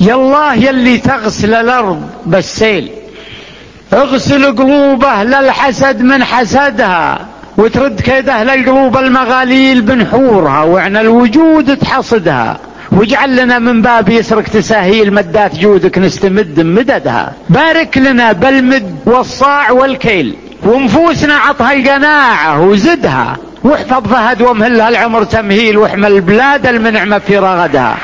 يالله يلي تغسل الأرض بالسيل، اغسل قلوبه للحسد من حسدها، وترد كيده للقلوب المغاليل بنحورها، وعن الوجود تحصدها، واجعل لنا من باب يسرك تساهيل مدات جودك نستمد مددها. بارك لنا بالمد والصاع والكيل، ونفوسنا عطها القناعة وزدها، واحفظ فهد وامهلها العمر تمهيل، واحمل البلاد المنعمة في رغدها.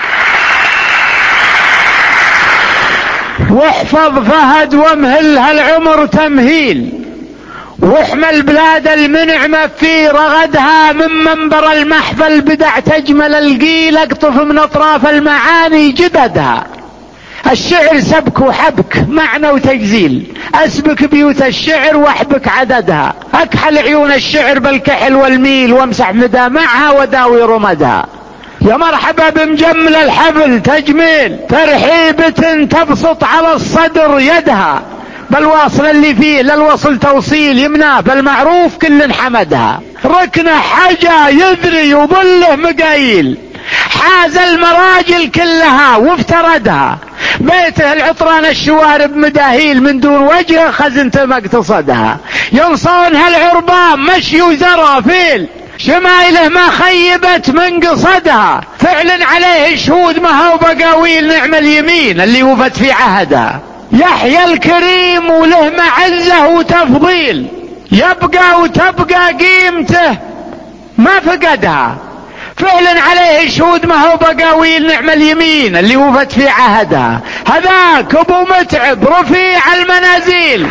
واحفظ فهد وامهلها العمر تمهيل، واحمل بلاد المنعمة في رغدها. من منبر المحفل بدع تجمل القيل، اقطف من اطراف المعاني جددها. الشعر سبك وحبك معنى وتجزيل، اسبك بيوت الشعر واحبك عددها. اكحل عيون الشعر بالكحل والميل، وامسح مدامعها وداوي رمدها. يا مرحبا بمجمل الحفل تجميل، ترحيبة تبسط على الصدر يدها، بالواصل اللي فيه للوصل توصيل، يمناه بالمعروف كل حمدها. ركنه حاجة يذري وظله مقايل، حاز المراجل كلها وافتردها. بيته العطران الشوارب مداهيل، من دون وجه خزنت مقتصدها. ينصونها العربان مشي وزرى فيل، شمايله ما خيبت من قصدها. فعلا عليه شهود ما هو بقاويل، نعم اليمين اللي وفت في عهدها. يحيى الكريم وله معزه وتفضيل، يبقى وتبقى قيمته ما فقدها. فعلا عليه شهود ما هو بقاويل، نعم اليمين اللي وفت في عهدها. هذاك ابو متعب رفيع المنازيل،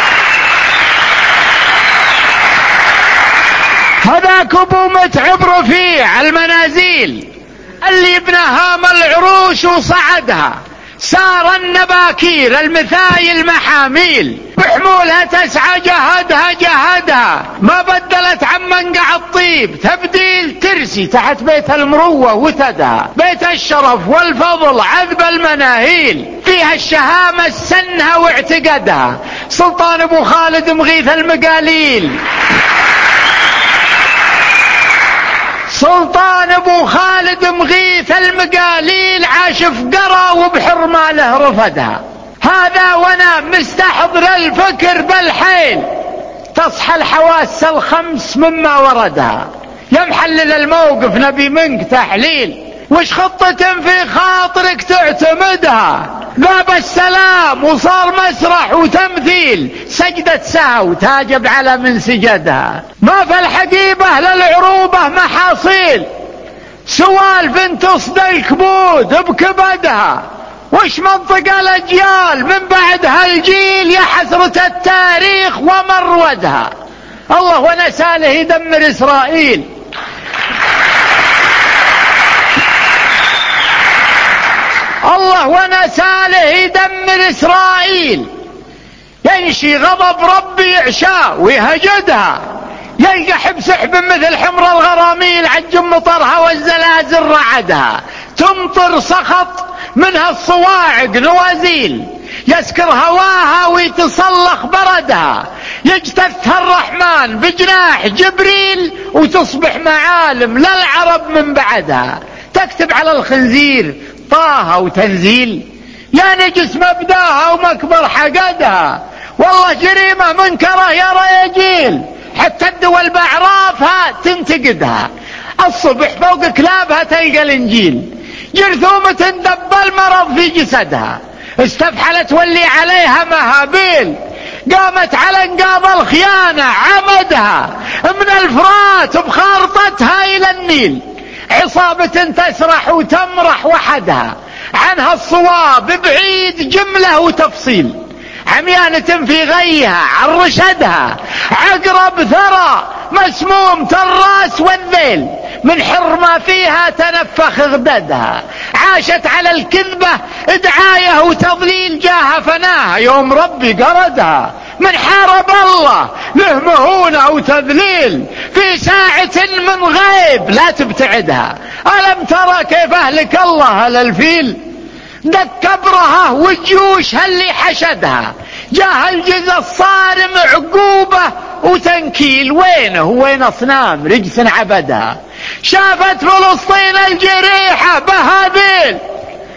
هذاك ابو متعب رفيع المنازيل، اللي ابن هام العروش وصعدها. سار النباكير المثايل محاميل، بحمولها تسعى جهدها، ما بدلت عن منقع الطيب تبديل. ترسي تحت بيت المروة وتدها، بيت الشرف والفضل عذب المناهيل، فيها الشهامة السنها واعتقدها. سلطان ابو خالد مغيث المقاليل، سلطان ابو خالد مغيث المقاليل، عاش في قرى وبحر ماله رفدها. هذا وانا مستحضر الفكر بالحيل، تصحى الحواس الخمس مما وردها. يا محلل الموقف نبي منك تحليل، وش خطة في خاطرك تعتمدها؟ ذاب السلام وصار مسرح وتمثيل، سجدة سهو تاجب على من سجدها. ما في الحقيبة للعروبة محاصيل، سوالف تصدى الكبود بكبدها. وش منطق الأجيال من بعد هالجيل، يا حسرة التاريخ ومرودها. الله ونساله يدمر إسرائيل، الله ونساله يدمر إسرائيل. ينشي غضب ربي يعشاه ويهجدها، يلقى حب سحب مثل حمر الغراميل، عجم مطرها والزلازل رعدها. تمطر سخط منها الصواعق نوازيل، يسكر هواها ويتصلخ بردها. يجتثها الرحمن بجناح جبريل، وتصبح معالم للعرب من بعدها. تكتب على الخنزير طه وتنزيل، يا نجس مبداها ومكبر حقدها. والله جريمة منكرة يا رياجيل، حتى الدول بأعرافها تنتقدها. الصبح فوق كلابها تلقى الانجيل، جرثومة دب المرض في جسدها. استفحلت واللي عليها مهابيل، قامت على انقاض الخيانة عمدها. من الفرات بخارطتها الى النيل، عصابة تسرح وتمرح وحدها. عنها الصواب بعيد جملة وتفصيل، عميانة في غيها عن رشدها. عقرب ثرى مسموم الراس والذيل، من حر ما فيها تنفخ غددها. عاشت على الكذبة دعاية وتضليل، جاها فناها يوم ربي قردها. من حارب الله له مهونة وتذليل، في ساعة من غيب لا تبتعدها. ألم ترى كيف أهلك الله للفيل، دك كبرها والجيوش اللي حشدها. جاه الجزء الصارم عقوبة وتنكيل، وينه وين أصنام رجس عبدها. شافت فلسطين الجريحة بهابيل،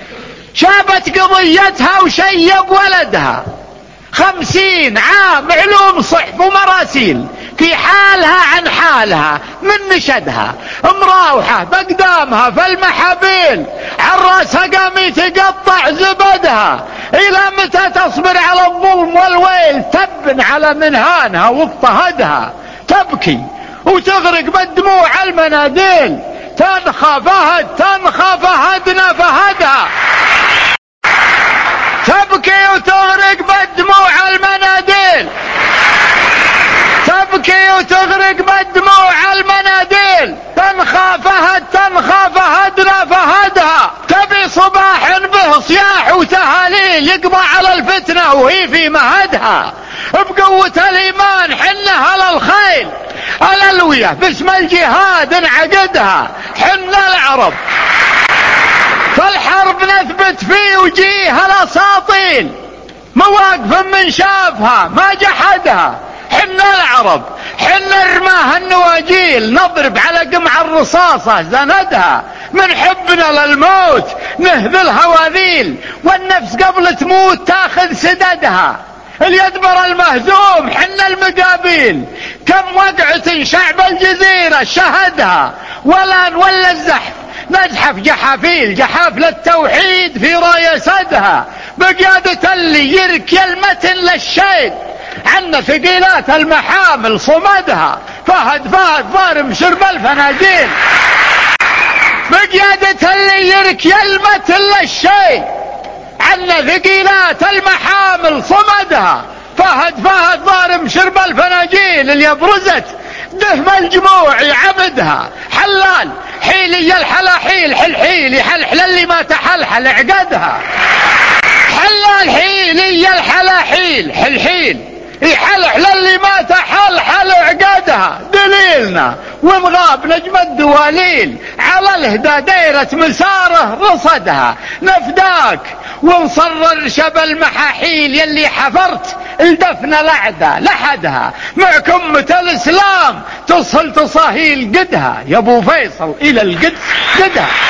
شابت قضيتها وشيب ولدها 50 عام علوم صحف ومراسيل في حالها عن حالها من نشدها، مراوحة بقدامها في المحابيل عراسها قام يتقطع زبدها. إلى متى تصبر على الظلم والويل؟ تبن على منهانها واضطهدها، تبكي وتغرق بالدموع المناديل، تنخى فهد تنخى فهدنا فهدها، تبكي وتغرق بالدموع المناديل، تبكي وتغرق بالدموع المناديل، تنخى فهد تنخى فهدنا فهدها. تبي صباح به صياح وتهاليل يقضى على الفتنة وهي في مهدها، بقوة الإيمان حنا على الخيل الألوية باسم الجهاد نعقدها، حنا العرب فالحرب نثبت فيه وجيه الأساطيل، مواقف من شافها ما جحدها، حنا العرب حنا رماه النواجيل نضرب على قمع الرصاصة زندها، من حبنا للموت نهذل هواذيل والنفس قبل تموت تاخذ سددها، اليدبر المهزوم حنا المقابيل، كم وقعة شعب الجزيرة شهدها، ولا نولى الزحف نزحف جحافيل جحافل التوحيد في راية سدها، بقيادة اللي يركي المتن للشيد عنا ثقيلات المحامل صمدها، فهد فهد ضارم شرب الفناجيل، بقيادة اللي يركي المتن للشيد عنا ثقيلات المحامل صمدها، فهد فهد ضارم شرب الفناجيل اللي برزت دهم الجموع عبدها، حلال حيلي الحلاحيل حلحيل يحلحل اللي ما تحلحل عقدها، حلال حيلي الحلاحيل حلحيل يحلحل اللي ما تحلحل عقدها، دليلنا ونغاب نجم الدواليل على الهدى ديرة مساره رصدها، نفداك ونصرر شب المحاحيل يلي حفرت الدفن الأعدى لحدها، مع كمة الإسلام تصل تصاهيل قدها، يا أبو فيصل إلى القدس قدها.